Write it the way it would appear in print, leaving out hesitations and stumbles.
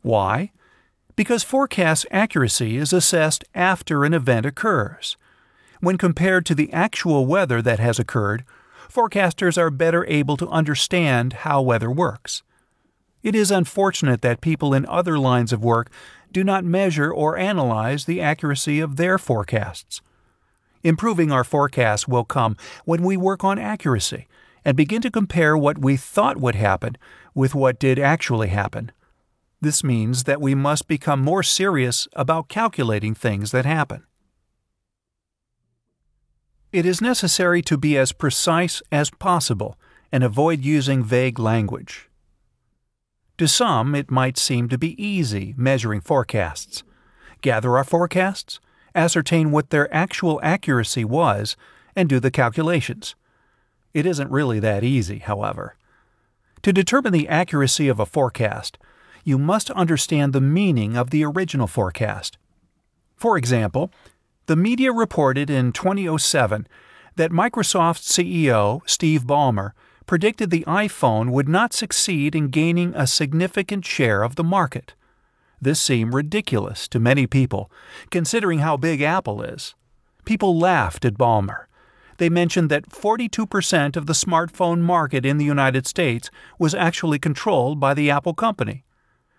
Why? Because forecast accuracy is assessed after an event occurs. When compared to the actual weather that has occurred, forecasters are better able to understand how weather works. It is unfortunate that people in other lines of work do not measure or analyze the accuracy of their forecasts. Improving our forecasts will come when we work on accuracy and begin to compare what we thought would happen with what did actually happen. This means that we must become more serious about calculating things that happen. It is necessary to be as precise as possible and avoid using vague language. To some, it might seem to be easy measuring forecasts. Gather our forecasts, ascertain what their actual accuracy was, and do the calculations. It isn't really that easy, however. To determine the accuracy of a forecast, you must understand the meaning of the original forecast. For example, the media reported in 2007 that Microsoft CEO Steve Ballmer predicted the iPhone would not succeed in gaining a significant share of the market. This seemed ridiculous to many people, considering how big Apple is. People laughed at Ballmer. They mentioned that 42% of the smartphone market in the United States was actually controlled by the Apple company.